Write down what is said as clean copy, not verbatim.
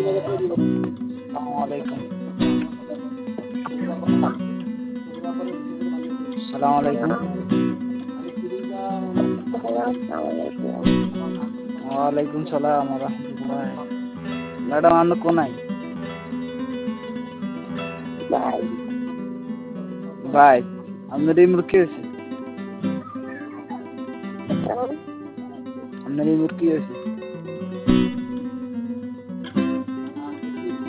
আসসালামু আলাইকুম। ওয়ালাইকুম সালাম ওয়া রাহমাতুল্লাহ। ম্যাডাম আপনি কোনায়? ভাই আপনার এই মুরগি হয়েছে? আপনার এই মুরগি হয়েছে?